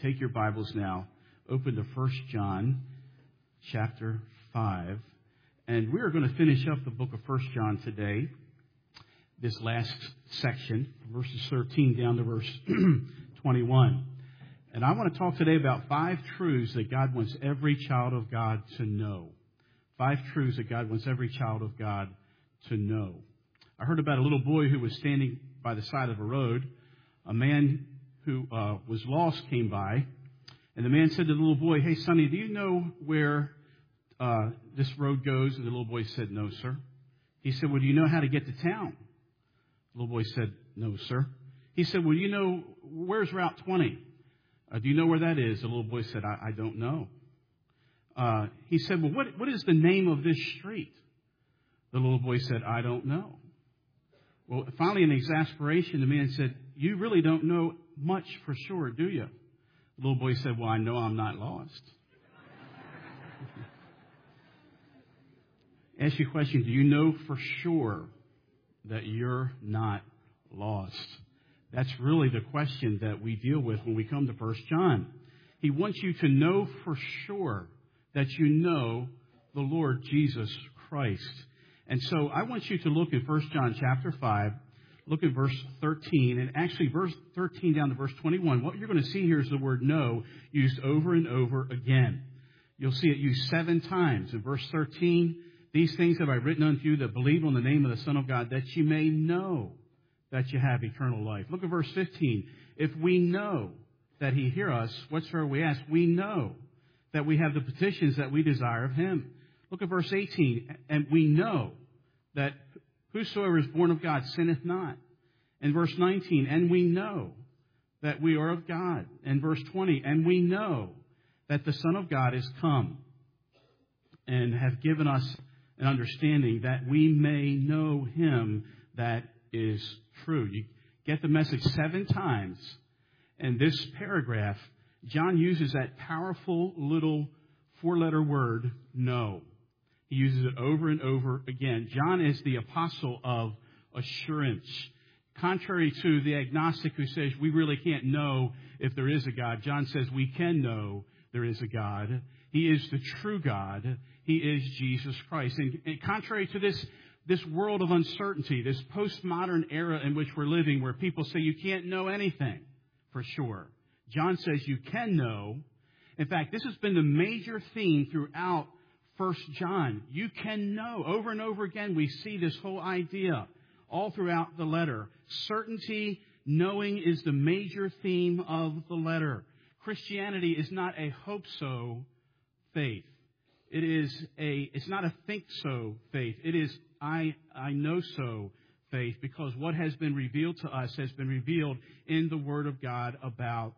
take your Bibles now, open to 1 John chapter 5. And we are going to finish up the book of 1 John today, this last section, verses 13 down to verse 21. And I want to talk today about 5 truths that God wants every child of God to know. 5 truths that God wants every child of God to know. I heard about a little boy who was standing by the side of a road. A man who was lost came by, and the man said to the little boy, "Hey, Sonny, do you know where this road goes?" And the little boy said, "No, sir." He said, "Well, do you know how to get to town?" The little boy said, "No, sir." He said, "Well, you know, where's Route 20? Do you know where that is?" The little boy said, I don't know. He said, "Well, what is the name of this street?" The little boy said, "I don't know." Well, finally, in exasperation, the man said, "You really don't know much for sure, do you?" The little boy said, "Well, I know I'm not lost." Ask you a question. Do you know for sure that you're not lost? That's really the question that we deal with when we come to 1 John. He wants you to know for sure that you know the Lord Jesus Christ. And so I want you to look at 1 John chapter 5, look at verse 13, and actually verse 13 down to verse 21. What you're going to see here is the word know used over and over again. You'll see it used 7 times. In verse 13, "These things have I written unto you that believe on the name of the Son of God, that you may know that you have eternal life." Look at verse 15. "If we know that he hear us, whatsoever we ask, we know that we have the petitions that we desire of him." Look at verse 18. "And we know that whosoever is born of God sinneth not." And verse 19. "And we know that we are of God." And verse 20. "And we know that the Son of God is come and have given us an understanding that we may know him that is true." You get the message 7 times. In this paragraph, John uses that powerful little 4-letter word, know. He uses it over and over again. John is the apostle of assurance. Contrary to the agnostic who says we really can't know if there is a God, John says we can know there is a God. He is the true God. He is Jesus Christ. And contrary to this world of uncertainty, this postmodern era in which we're living, where people say you can't know anything for sure, John says you can know. In fact, this has been the major theme throughout 1 John. You can know. Over and over again, we see this whole idea all throughout the letter. Certainty, knowing is the major theme of the letter. Christianity is not a hope-so faith. It's not a think-so faith. It is I know-so faith, because what has been revealed to us has been revealed in the Word of God about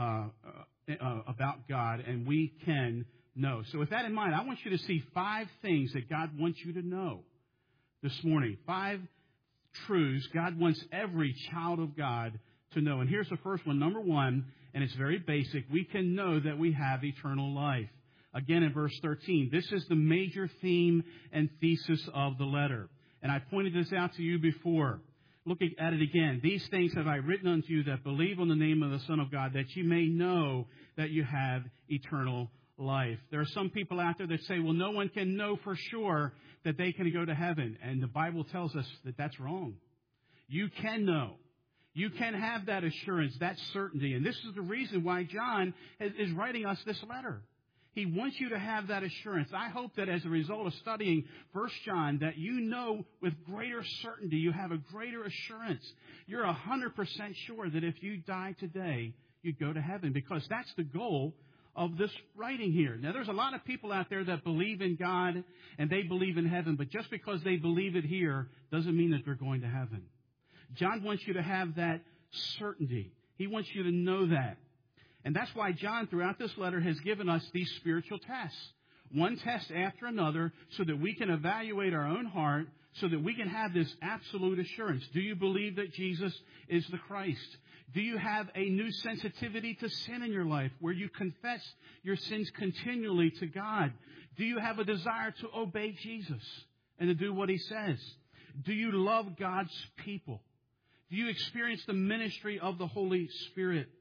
God, and we can know. So with that in mind, I want you to see 5 things that God wants you to know this morning. 5 truths God wants every child of God to know. And here's the first one. Number 1, and it's very basic. We can know that we have eternal life. Again, in verse 13, this is the major theme and thesis of the letter. And I pointed this out to you before. Looking at it again. "These things have I written unto you that believe on the name of the Son of God, that you may know that you have eternal life." There are some people out there that say, well, no one can know for sure that they can go to heaven. And the Bible tells us that that's wrong. You can know. You can have that assurance, that certainty. And this is the reason why John is writing us this letter. He wants you to have that assurance. I hope that as a result of studying 1 John, that you know with greater certainty, you have a greater assurance. You're 100% sure that if you die today, you'd go to heaven, because that's the goal of this writing here. Now, there's a lot of people out there that believe in God and they believe in heaven, but just because they believe it here doesn't mean that they're going to heaven. John wants you to have that certainty. He wants you to know that. And that's why John, throughout this letter, has given us these spiritual tests. One test after another, so that we can evaluate our own heart, so that we can have this absolute assurance. Do you believe that Jesus is the Christ? Do you have a new sensitivity to sin in your life, where you confess your sins continually to God? Do you have a desire to obey Jesus and to do what he says? Do you love God's people? Do you experience the ministry of the Holy Spirit?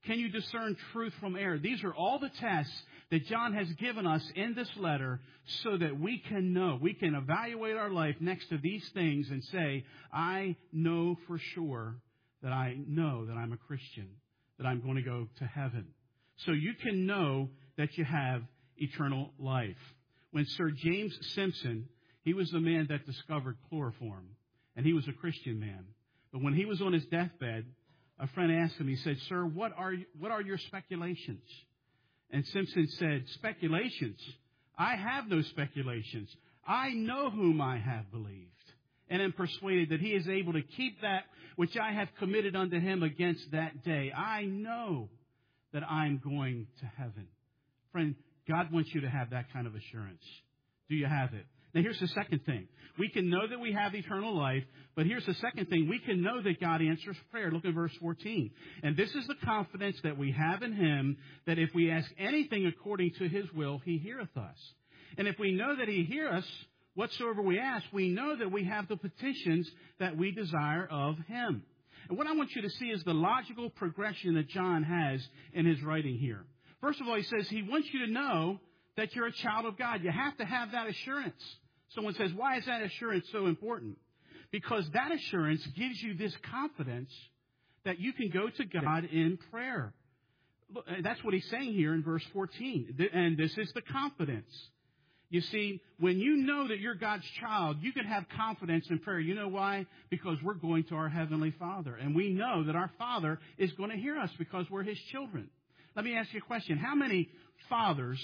Can you discern truth from error? These are all the tests that John has given us in this letter so that we can know. We can evaluate our life next to these things and say, I know for sure that I know that I'm a Christian, that I'm going to go to heaven. So you can know that you have eternal life. When Sir James Simpson, he was the man that discovered chloroform, and he was a Christian man. But when he was on his deathbed, a friend asked him, he said, Sir, what are your speculations? And Simpson said, speculations? I have no speculations. I know whom I have believed, and am persuaded that he is able to keep that which I have committed unto him against that day. I know that I'm going to heaven. Friend, God wants you to have that kind of assurance. Do you have it? Now, here's the second thing. We can know that we have eternal life, but here's the second thing. We can know that God answers prayer. Look at verse 14. And this is the confidence that we have in him, that if we ask anything according to his will, he heareth us. And if we know that he hears us, whatsoever we ask, we know that we have the petitions that we desire of him. And what I want you to see is the logical progression that John has in his writing here. First of all, he says he wants you to know that you're a child of God. You have to have that assurance. Someone says, why is that assurance so important? Because that assurance gives you this confidence that you can go to God in prayer. That's what he's saying here in verse 14. And this is the confidence. You see, when you know that you're God's child, you can have confidence in prayer. You know why? Because we're going to our Heavenly Father. And we know that our Father is going to hear us because we're his children. Let me ask you a question. How many fathers,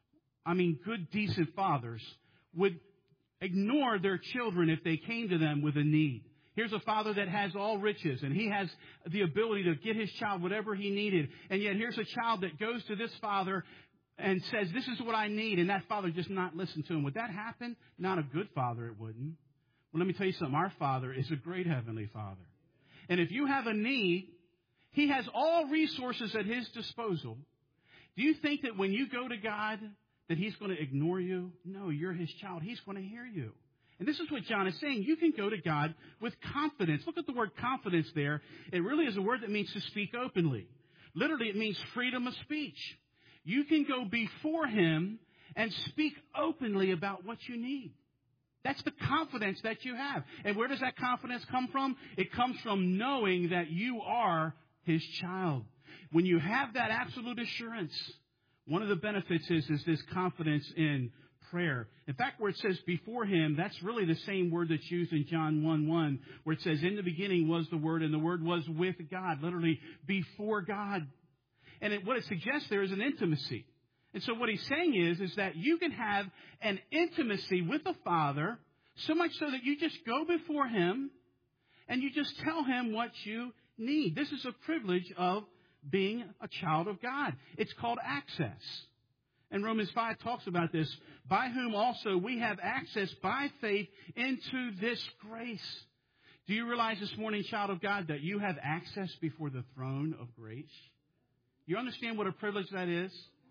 good, decent fathers, would ignore their children if they came to them with a need? Here's a father that has all riches, and he has the ability to get his child whatever he needed. And yet here's a child that goes to this father and says, this is what I need, and that father just not listen to him. Would that happen? Not a good father, it wouldn't. Well, let me tell you something. Our Father is a great Heavenly Father. And if you have a need, he has all resources at his disposal. Do you think that when you go to God that he's going to ignore you? No, you're his child. He's going to hear you. And this is what John is saying. You can go to God with confidence. Look at the word confidence there. It really is a word that means to speak openly. Literally, it means freedom of speech. You can go before him and speak openly about what you need. That's the confidence that you have. And where does that confidence come from? It comes from knowing that you are his child. When you have that absolute assurance, one of the benefits is this confidence in prayer. In fact, where it says before him, that's really the same word that's used in John 1:1, where it says, in the beginning was the Word, and the Word was with God, literally before God. And what it suggests there is an intimacy. And so what he's saying is that you can have an intimacy with the Father, so much so that you just go before him and you just tell him what you need. This is a privilege of being a child of God. It's called access. And Romans 5 talks about this, by whom also we have access by faith into this grace. Do you realize this morning, child of God, that you have access before the throne of grace? You understand what a privilege that is?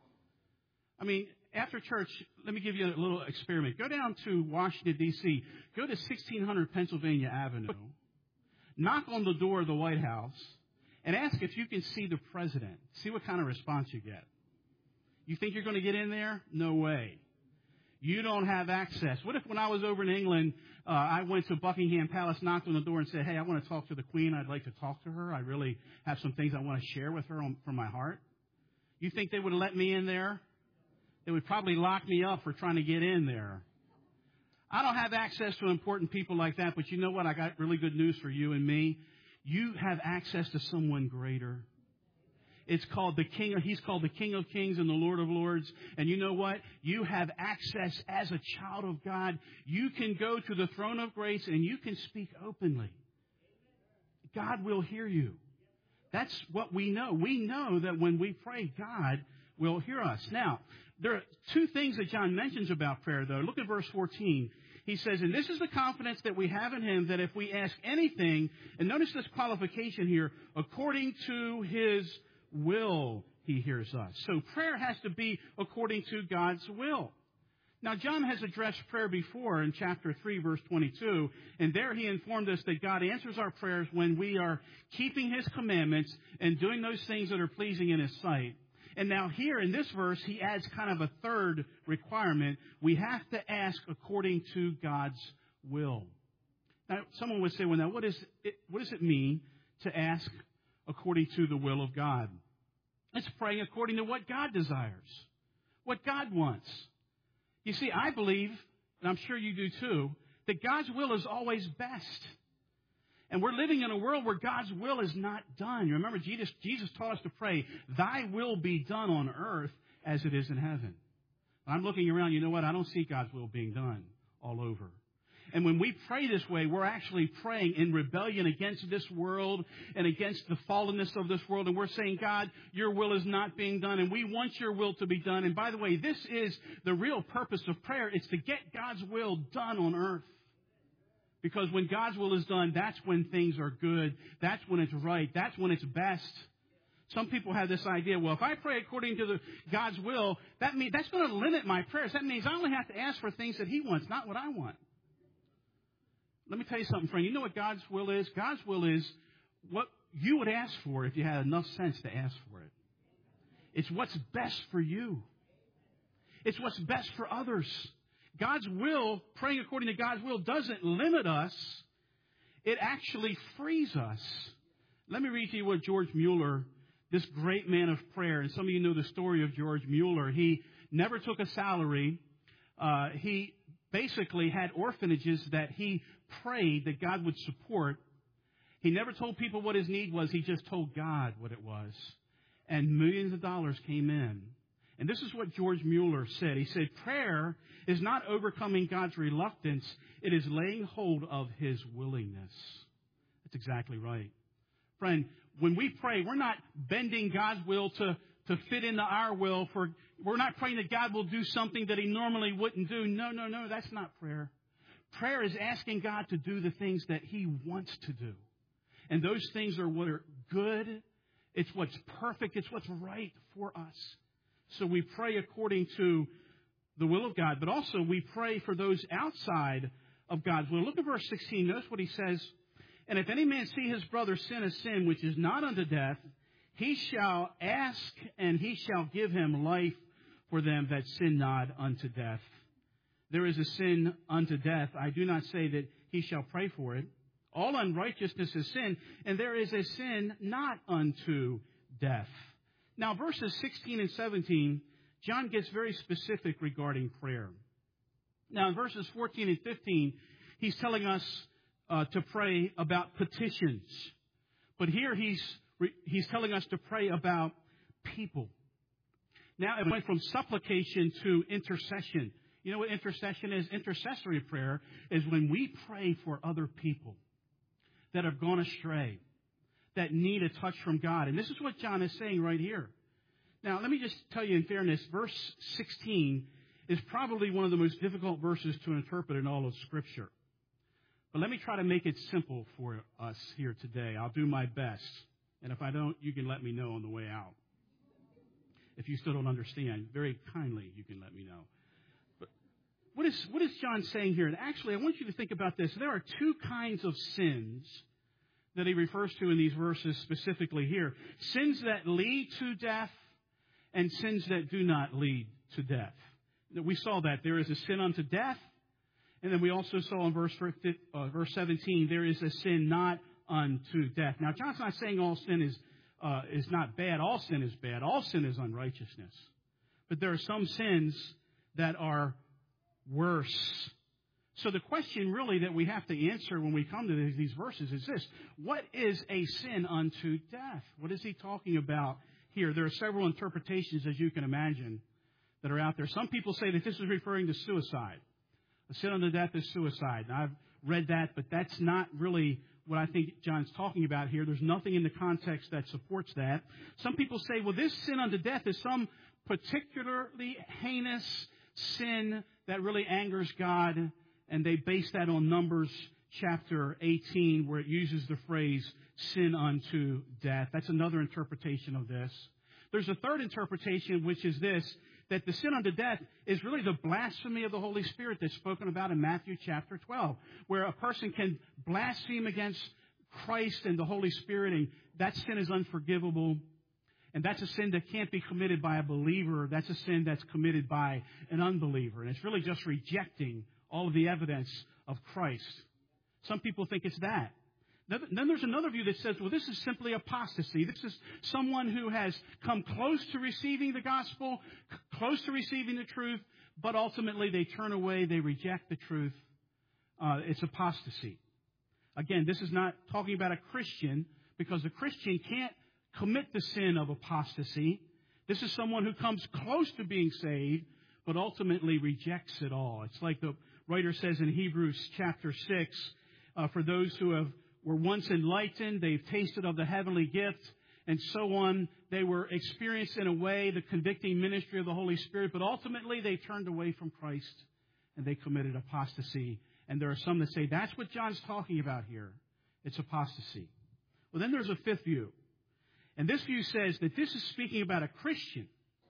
After church, let me give you a little experiment. Go down to Washington, D.C. Go to 1600 Pennsylvania Avenue. Knock on the door of the White House and ask if you can see the president. See what kind of response you get. You think you're going to get in there? No way. You don't have access. What if when I was over in England, I went to Buckingham Palace, knocked on the door and said, hey, I want to talk to the Queen. I'd like to talk to her. I really have some things I want to share with her from my heart. You think they would let me in there? They would probably lock me up for trying to get in there. I don't have access to important people like that, but you know what? I got really good news for you and me. You have access to someone greater. It's called he's called the King of Kings and the Lord of Lords. And you know what? You have access as a child of God. You can go to the throne of grace and you can speak openly. God will hear you. That's what we know. We know that when we pray, God will hear us. Now, there are two things that John mentions about prayer, though. Look at verse 14. He says, and this is the confidence that we have in him, that if we ask anything, and notice this qualification here, according to his will, he hears us. So prayer has to be according to God's will. Now, John has addressed prayer before in chapter 3, verse 22, and there he informed us that God answers our prayers when we are keeping His commandments and doing those things that are pleasing in His sight. And now here in this verse, he adds kind of a third requirement. We have to ask according to God's will. Now, someone would say, well, now, what does it mean to ask according to the will of God? It's praying according to what God desires, what God wants. You see, I believe, and I'm sure you do too, that God's will is always best. And we're living in a world where God's will is not done. You remember, Jesus taught us to pray, Thy will be done on earth as it is in heaven. I'm looking around, you know what? I don't see God's will being done all over. And when we pray this way, we're actually praying in rebellion against this world and against the fallenness of this world. And we're saying, God, your will is not being done, and we want your will to be done. And by the way, this is the real purpose of prayer. It's to get God's will done on earth. Because when God's will is done, that's when things are good. That's when it's right. That's when it's best. Some people have this idea, well, if I pray according to God's will, that's going to limit my prayers. That means I only have to ask for things that He wants, not what I want. Let me tell you something, friend. You know what God's will is? God's will is what you would ask for if you had enough sense to ask for it. It's what's best for you. It's what's best for others. God's will, praying according to God's will, doesn't limit us. It actually frees us. Let me read to you what George Mueller, this great man of prayer, and some of you know the story of George Mueller. He never took a salary. He basically had orphanages that he prayed that God would support. He never told people what his need was. He just told God what it was. And millions of dollars came in. And this is what George Mueller said. He said, prayer is not overcoming God's reluctance. It is laying hold of His willingness. That's exactly right. Friend, when we pray, we're not bending God's will to fit into our will. We're not praying that God will do something that He normally wouldn't do. No, that's not prayer. Prayer is asking God to do the things that He wants to do. And those things are what are good. It's what's perfect. It's what's right for us. So we pray according to the will of God, but also we pray for those outside of God's will. Look at verse 16. Notice what he says. And if any man see his brother sin a sin which is not unto death, he shall ask, and He shall give him life for them that sin not unto death. There is a sin unto death. I do not say that he shall pray for it. All unrighteousness is sin, and there is a sin not unto death. Now, verses 16 and 17, John gets very specific regarding prayer. Now, in verses 14 and 15, he's telling us to pray about petitions. But here he's telling us to pray about people. Now, it went from supplication to intercession. You know what intercession is? Intercessory prayer is when we pray for other people that have gone astray, that need a touch from God. And this is what John is saying right here. Now, let me just tell you in fairness, verse 16 is probably one of the most difficult verses to interpret in all of Scripture. But let me try to make it simple for us here today. I'll do my best. And if I don't, you can let me know on the way out. If you still don't understand, very kindly you can let me know. But what is John saying here? And actually, I want you to think about this. There are two kinds of sins that he refers to in these verses specifically here. Sins that lead to death and sins that do not lead to death. We saw that there is a sin unto death. And then we also saw in verse 17, there is a sin not unto death. Now, John's not saying all sin is not bad. All sin is bad. All sin is unrighteousness. But there are some sins that are worse. So the question really that we have to answer when we come to these verses is this. What is a sin unto death? What is he talking about here? There are several interpretations, as you can imagine, that are out there. Some people say that this is referring to suicide. A sin unto death is suicide. Now, I've read that, but that's not really what I think John's talking about here. There's nothing in the context that supports that. Some people say, well, this sin unto death is some particularly heinous sin that really angers God, and they base that on Numbers chapter 18, where it uses the phrase sin unto death. That's another interpretation of this. There's a third interpretation, which is this, that the sin unto death is really the blasphemy of the Holy Spirit that's spoken about in Matthew chapter 12, where a person can blaspheme against Christ and the Holy Spirit, and that sin is unforgivable. And that's a sin that can't be committed by a believer. That's a sin that's committed by an unbeliever. And it's really just rejecting all of the evidence of Christ. Some people think it's that. Then there's another view that says, well, this is simply apostasy. This is someone who has come close to receiving the gospel, close to receiving the truth, but ultimately they turn away, they reject the truth. It's apostasy. Again, this is not talking about a Christian, because a Christian can't commit the sin of apostasy. This is someone who comes close to being saved, but ultimately rejects it all. It's like the writer says in Hebrews chapter 6, for those who were once enlightened, they've tasted of the heavenly gift, and so on. They were experienced in a way the convicting ministry of the Holy Spirit, but ultimately they turned away from Christ and they committed apostasy. And there are some that say that's what John's talking about here. It's apostasy. Well, then there's a fifth view. And this view says that this is speaking about a Christian.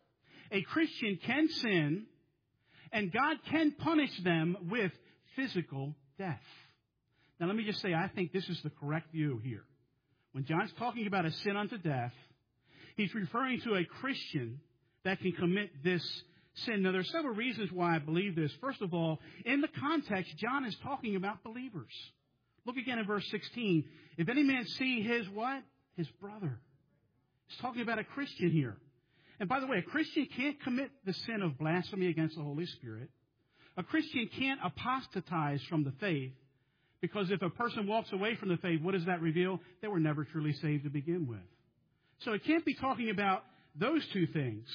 A Christian can sin, and God can punish them with physical death. Now, let me just say, I think this is the correct view here. When John's talking about a sin unto death, he's referring to a Christian that can commit this sin. Now, there are several reasons why I believe this. First of all, in the context, John is talking about believers. Look again in verse 16. If any man see his what? His brother. He's talking about a Christian here. And by the way, a Christian can't commit the sin of blasphemy against the Holy Spirit. A Christian can't apostatize from the faith, because if a person walks away from the faith, what does that reveal? They were never truly saved to begin with. So it can't be talking about those two things.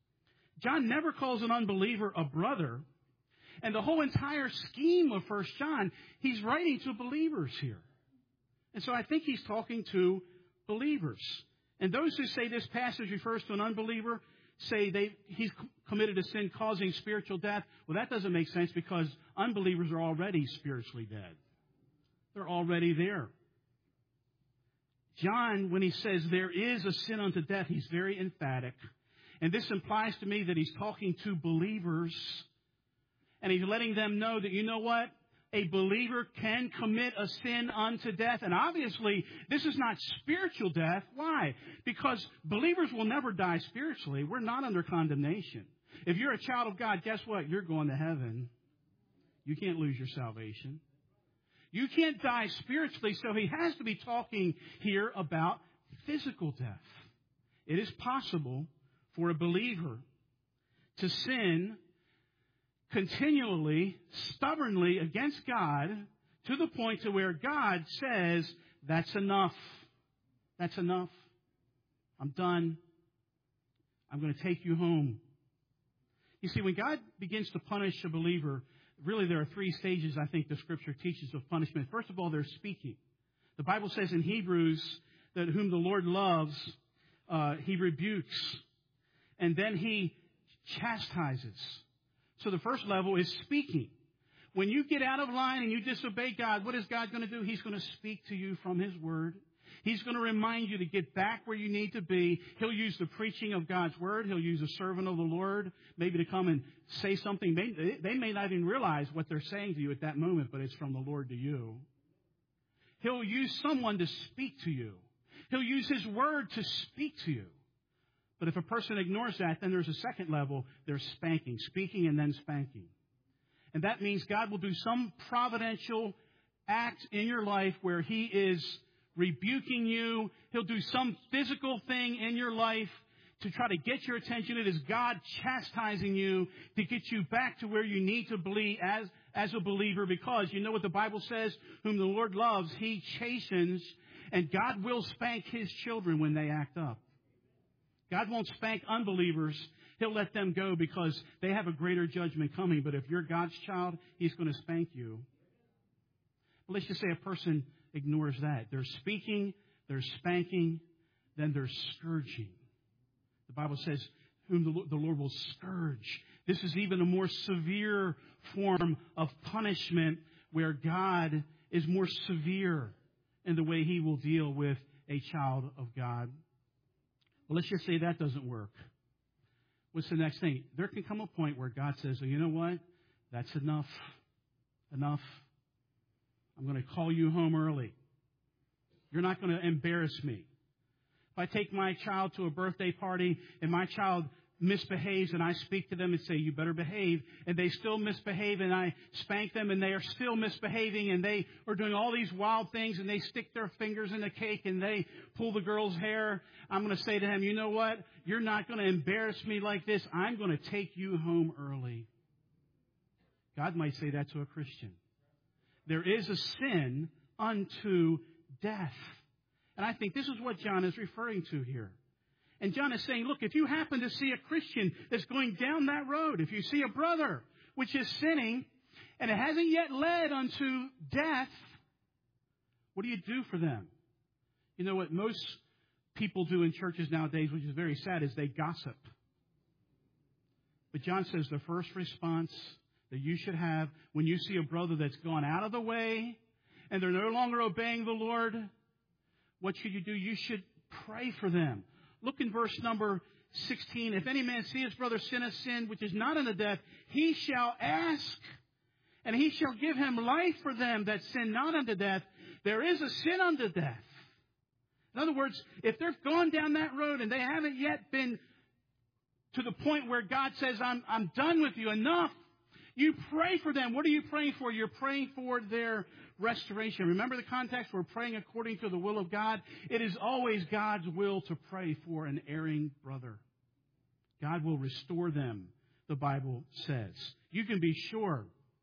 John never calls an unbeliever a brother. And the whole entire scheme of 1 John, he's writing to believers here. And so I think he's talking to believers. And those who say this passage refers to an unbeliever say he's committed a sin causing spiritual death. Well, that doesn't make sense, because unbelievers are already spiritually dead. They're already there. John, when he says there is a sin unto death, he's very emphatic. And this implies to me that he's talking to believers. And he's letting them know that, you know what? A believer can commit a sin unto death. And obviously, this is not spiritual death. Why? Because believers will never die spiritually. We're not under condemnation. If you're a child of God, guess what? You're going to heaven. You can't lose your salvation. You can't die spiritually, so he has to be talking here about physical death. It is possible for a believer to sin continually, stubbornly against God, to the point to where God says, that's enough. That's enough. I'm done. I'm going to take you home. You see, when God begins to punish a believer, really there are three stages, I think, the Scripture teaches of punishment. First of all, there's speaking. The Bible says in Hebrews that whom the Lord loves, he rebukes. And then he chastises. So the first level is speaking. When you get out of line and you disobey God, what is God going to do? He's going to speak to you from His Word. He's going to remind you to get back where you need to be. He'll use the preaching of God's Word. He'll use a servant of the Lord maybe to come and say something. They may not even realize what they're saying to you at that moment, but it's from the Lord to you. He'll use someone to speak to you. He'll use His Word to speak to you. But if a person ignores that, then there's a second level. There's spanking, speaking and then spanking. And that means God will do some providential act in your life where He is rebuking you. He'll do some physical thing in your life to try to get your attention. It is God chastising you to get you back to where you need to be as a believer, because you know what the Bible says? Whom the Lord loves, He chastens, and God will spank His children when they act up. God won't spank unbelievers. He'll let them go because they have a greater judgment coming. But if you're God's child, He's going to spank you. But let's just say a person ignores that. There's speaking, there's spanking, then there's scourging. The Bible says, whom the Lord will scourge. This is even a more severe form of punishment, where God is more severe in the way He will deal with a child of God. Well, let's just say that doesn't work. What's the next thing? There can come a point where God says, well, you know what? That's enough. Enough. I'm going to call you home early. You're not going to embarrass me. If I take my child to a birthday party and my child misbehaves and I speak to them and say, you better behave, and they still misbehave and I spank them and they are still misbehaving and they are doing all these wild things and they stick their fingers in the cake and they pull the girl's hair, I'm going to say to him, you know what? You're not going to embarrass me like this. I'm going to take you home early. God might say that to a Christian. There is a sin unto death. And I think this is what John is referring to here. And John is saying, look, if you happen to see a Christian that's going down that road, if you see a brother which is sinning, and it hasn't yet led unto death, what do you do for them? You know what most people do in churches nowadays, which is very sad, is they gossip. But John says the first response that you should have when you see a brother that's gone out of the way and they're no longer obeying the Lord, what should you do? You should pray for them. Look in verse number 16. If any man see his brother sin a sin which is not unto death, he shall ask, and he shall give him life for them that sin not unto death. There is a sin unto death. In other words, if they've gone down that road and they haven't yet been to the point where God says, I'm done with you, enough, you pray for them. What are you praying for? You're praying for their restoration. Remember the context? We're praying according to the will of God. It is always God's will to pray for an erring brother. God will restore them, the Bible says. You can be sure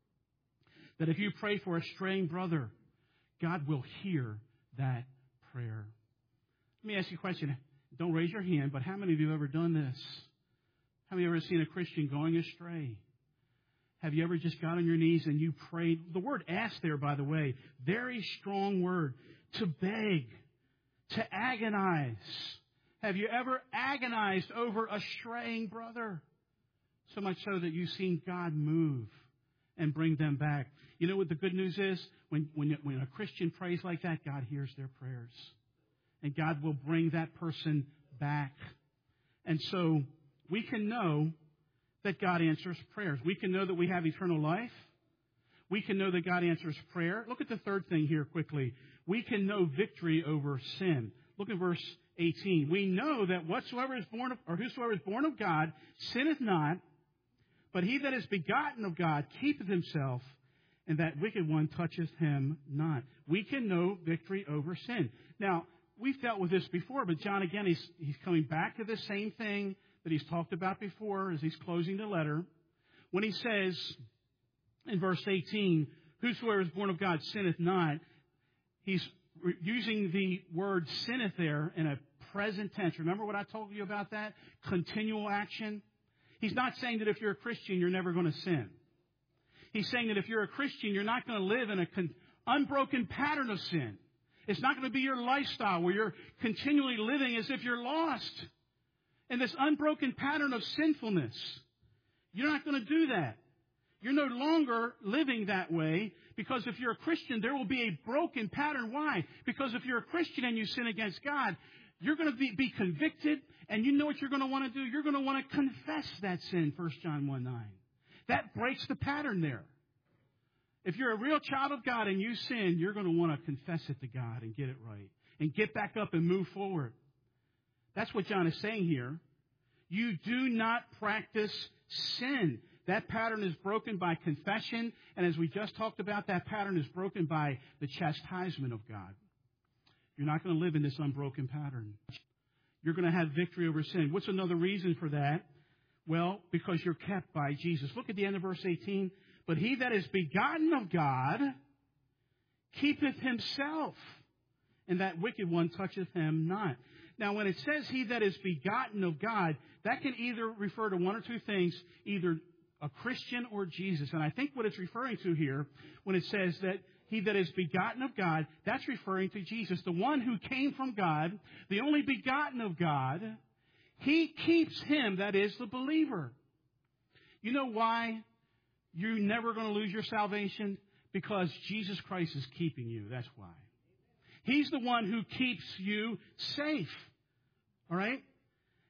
that if you pray for a straying brother, God will hear that prayer. Let me ask you a question. Don't raise your hand, but how many of you have ever done this? How many of you ever seen a Christian going astray? Have you ever just got on your knees and you prayed? The word ask there, by the way, very strong word. To beg, to agonize. Have you ever agonized over a straying brother? So much so that you've seen God move and bring them back. You know what the good news is? When a Christian prays like that, God hears their prayers. And God will bring that person back. And so we can know that God answers prayers. We can know that we have eternal life. We can know that God answers prayer. Look at the third thing here quickly. We can know victory over sin. Look at verse 18. We know that whosoever is born of God sinneth not, but he that is begotten of God keepeth himself, and that wicked one toucheth him not. We can know victory over sin. Now, we've dealt with this before, but John, again, he's coming back to the same thing that he's talked about before as he's closing the letter. When he says in verse 18, whosoever is born of God sinneth not, he's using the word sinneth there in a present tense. Remember what I told you about that? Continual action. He's not saying that if you're a Christian, you're never going to sin. He's saying that if you're a Christian, you're not going to live in an unbroken pattern of sin. It's not going to be your lifestyle where you're continually living as if you're lost in this unbroken pattern of sinfulness. You're not going to do that. You're no longer living that way, because if you're a Christian, there will be a broken pattern. Why? Because if you're a Christian and you sin against God, you're going to be convicted, and you know what you're going to want to do? You're going to want to confess that sin, 1 John 1:9. That breaks the pattern there. If you're a real child of God and you sin, you're going to want to confess it to God and get it right and get back up and move forward. That's what John is saying here. You do not practice sin. That pattern is broken by confession. And as we just talked about, that pattern is broken by the chastisement of God. You're not going to live in this unbroken pattern. You're going to have victory over sin. What's another reason for that? Well, because you're kept by Jesus. Look at the end of verse 18. But he that is begotten of God keepeth himself, and that wicked one toucheth him not. Now, when it says he that is begotten of God, that can either refer to one or two things, either a Christian or Jesus. And I think what it's referring to here, when it says that he that is begotten of God, that's referring to Jesus, the one who came from God, the only begotten of God. He keeps him, that is, the believer. You know why you're never going to lose your salvation? Because Jesus Christ is keeping you. That's why. He's the one who keeps you safe. All right?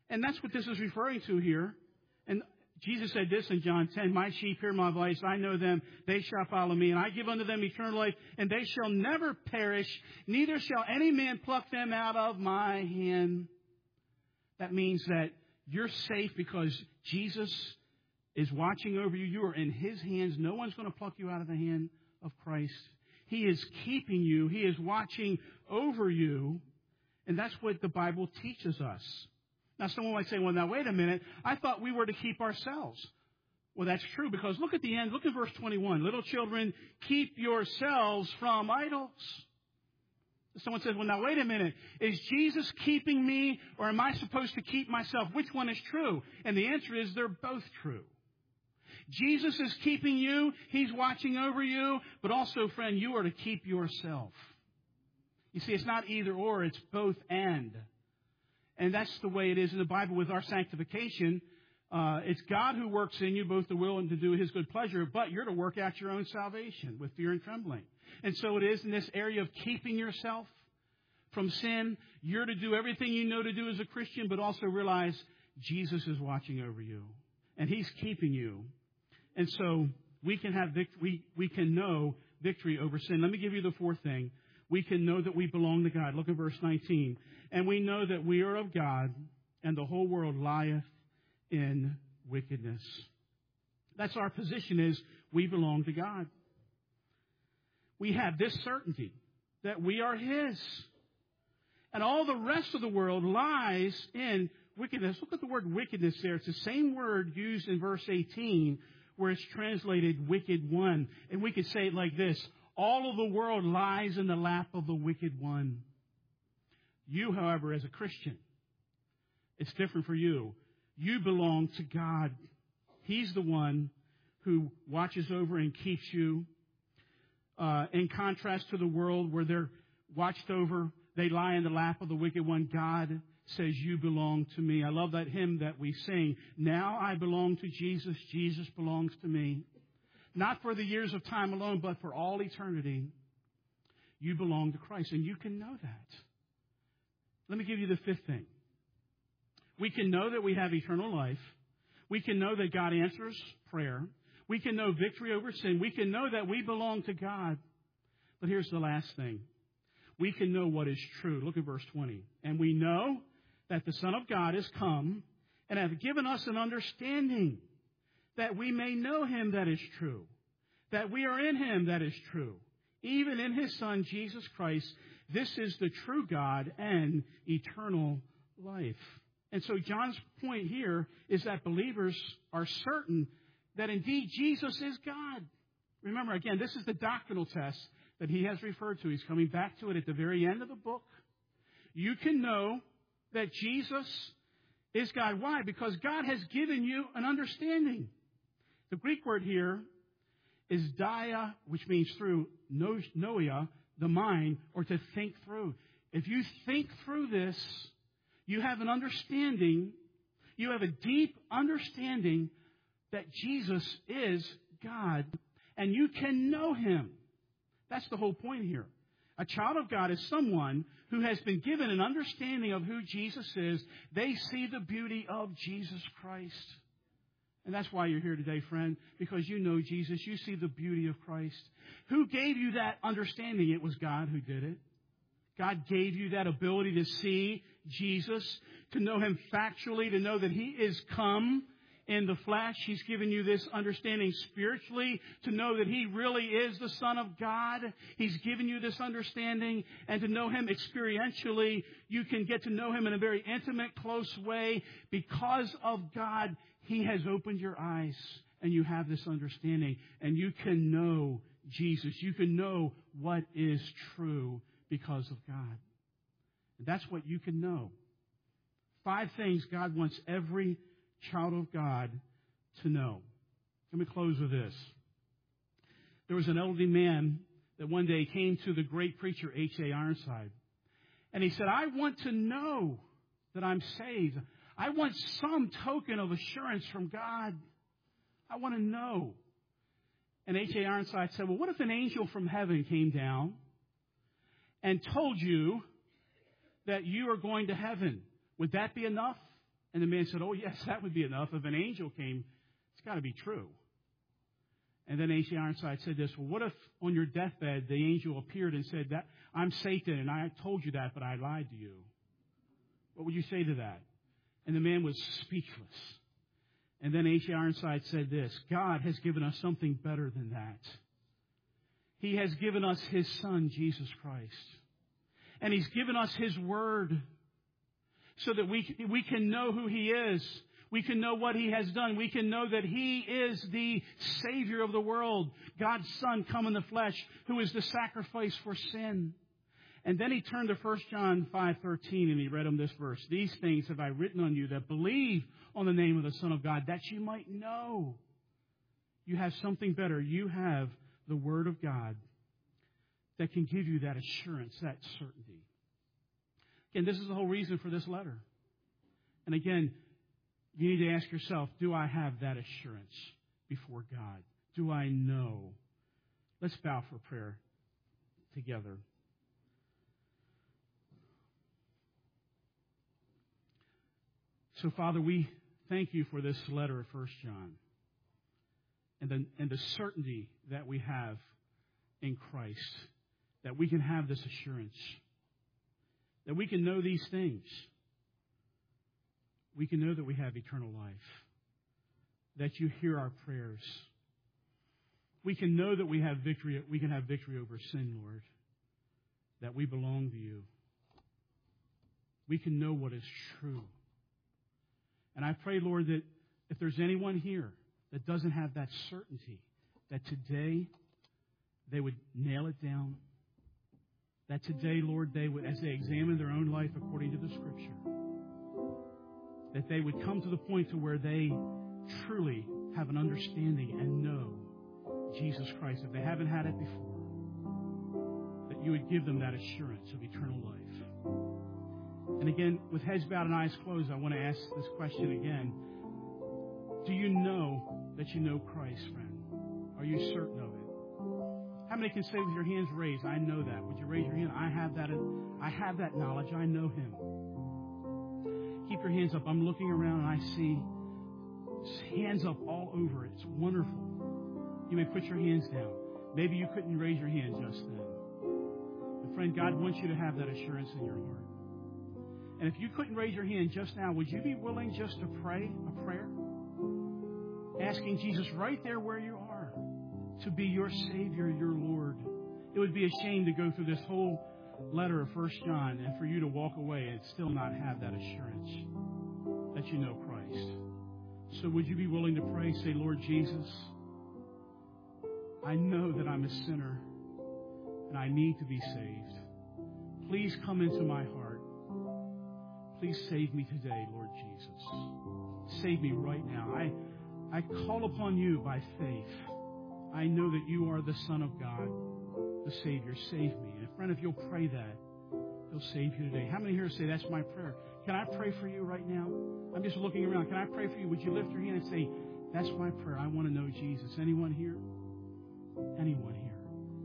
And that's what this is referring to here. And Jesus said this in John 10, my sheep hear my voice, I know them, they shall follow me, and I give unto them eternal life, and they shall never perish, neither shall any man pluck them out of my hand. That means that you're safe because Jesus is watching over you. You are in His hands. No one's going to pluck you out of the hand of Christ. He is keeping you. He is watching over you. And that's what the Bible teaches us. Now, someone might say, well, now, wait a minute. I thought we were to keep ourselves. Well, that's true because look at the end. Look at verse 21. Little children, keep yourselves from idols. Someone says, well, now, wait a minute. Is Jesus keeping me or am I supposed to keep myself? Which one is true? And the answer is they're both true. Jesus is keeping you. He's watching over you. But also, friend, you are to keep yourself. You see, it's not either or. It's both and. And that's the way it is in the Bible with our sanctification. It's God who works in you both the will and to do His good pleasure, but you're to work out your own salvation with fear and trembling. And so it is in this area of keeping yourself from sin. You're to do everything you know to do as a Christian, but also realize Jesus is watching over you and He's keeping you. And so we can have we can know victory over sin. Let me give you the fourth thing. We can know that we belong to God. Look at verse 19. And we know that we are of God, and the whole world lieth in wickedness. That's our position, is we belong to God. We have this certainty that we are His. And all the rest of the world lies in wickedness. Look at the word wickedness there. It's the same word used in verse 18 where it's translated wicked one. And we could say it like this. All of the world lies in the lap of the wicked one. You, however, as a Christian, it's different for you. You belong to God. He's the one who watches over and keeps you. In contrast to the world where they're watched over, they lie in the lap of the wicked one. God says, you belong to me. I love that hymn that we sing. Now I belong to Jesus. Jesus belongs to me. Not for the years of time alone, but for all eternity. You belong to Christ, and you can know that. Let me give you the fifth thing. We can know that we have eternal life. We can know that God answers prayer. We can know victory over sin. We can know that we belong to God. But here's the last thing. We can know what is true. Look at verse 20. And we know that the Son of God has come and hath given us an understanding, that we may know Him that is true, that we are in Him that is true, even in His Son, Jesus Christ. This is the true God and eternal life. And so John's point here is that believers are certain that indeed Jesus is God. Remember, again, this is the doctrinal test that he has referred to. He's coming back to it at the very end of the book. You can know that Jesus is God. Why? Because God has given you an understanding. The Greek word here is dia, which means through, noia, the mind, or to think through. If you think through this, you have an understanding, you have a deep understanding that Jesus is God, and you can know Him. That's the whole point here. A child of God is someone who has been given an understanding of who Jesus is. They see the beauty of Jesus Christ. And that's why you're here today, friend, because you know Jesus. You see the beauty of Christ. Who gave you that understanding? It was God who did it. God gave you that ability to see Jesus, to know Him factually, to know that He is come in the flesh. He's given you this understanding spiritually to know that He really is the Son of God. He's given you this understanding, and to know Him experientially, you can get to know Him in a very intimate, close way. Because of God, He has opened your eyes, and you have this understanding, and you can know Jesus. You can know what is true because of God. And that's what you can know. 5 things God wants every child of God to know. Let me close with this. There was an elderly man that one day came to the great preacher H.A. Ironside. And he said, I want to know that I'm saved. I want some token of assurance from God. I want to know. And H.A. Ironside said, well, what if an angel from heaven came down and told you that you are going to heaven? Would that be enough And the man said, oh, yes, that would be enough. If an angel came, it's got to be true. And then H.C. Ironside said this, well, what if on your deathbed the angel appeared and said, that I'm Satan and I told you that, but I lied to you? What would you say to that? And the man was speechless. And then H.C. Ironside said this, God has given us something better than that. He has given us His Son, Jesus Christ. And He's given us His Word so that we can know who He is. We can know what He has done. We can know that He is the Savior of the world, God's Son come in the flesh, who is the sacrifice for sin. And then he turned to 1 John 5:13 and he read him this verse. These things have I written on you that believe on the name of the Son of God, that you might know. You have something better. You have the Word of God that can give you that assurance, that certainty. Again, this is the whole reason for this letter. And again, you need to ask yourself, do I have that assurance before God? Do I know? Let's bow for prayer together. So, Father, we thank you for this letter of 1 John and the certainty that we have in Christ, that we can have this assurance, that we can know these things. We can know that we have eternal life, that you hear our prayers. We can know that we have victory. We can have victory over sin, Lord, that we belong to you. We can know what is true. And I pray, Lord, that if there's anyone here that doesn't have that certainty, that today they would nail it down. That today, Lord, they would, as they examine their own life according to the Scripture, that they would come to the point to where they truly have an understanding and know Jesus Christ. If they haven't had it before, that you would give them that assurance of eternal life. And again, with heads bowed and eyes closed, I want to ask this question again. Do you know that you know Christ, friend? Are you certain of it? How many can say with your hands raised, I know that? Would you raise your hand? I have that knowledge. I know Him. Keep your hands up. I'm looking around and I see hands up all over it. It's wonderful. You may put your hands down. Maybe you couldn't raise your hand just then. But friend, God wants you to have that assurance in your heart. And if you couldn't raise your hand just now, would you be willing just to pray a prayer? Asking Jesus right there where you are to be your Savior, your Lord. It would be a shame to go through this whole letter of 1 John and for you to walk away and still not have that assurance that you know Christ. So would you be willing to pray? Say, Lord Jesus, I know that I'm a sinner and I need to be saved. Please come into my heart. Please save me today, Lord Jesus. Save me right now. I call upon you by faith. I know that you are the Son of God, the Savior. Save me. And friend, if you'll pray that, He'll save you today. How many here say, that's my prayer? Can I pray for you right now? I'm just looking around. Can I pray for you? Would you lift your hand and say, that's my prayer. I want to know Jesus. Anyone here? Anyone here?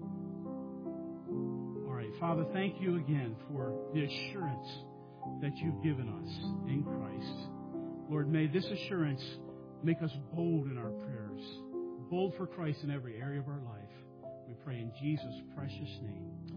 All right. Father, thank you again for the assurance that you've given us in Christ. Lord, may this assurance make us bold in our prayers, bold for Christ in every area of our life. We pray in Jesus' precious name.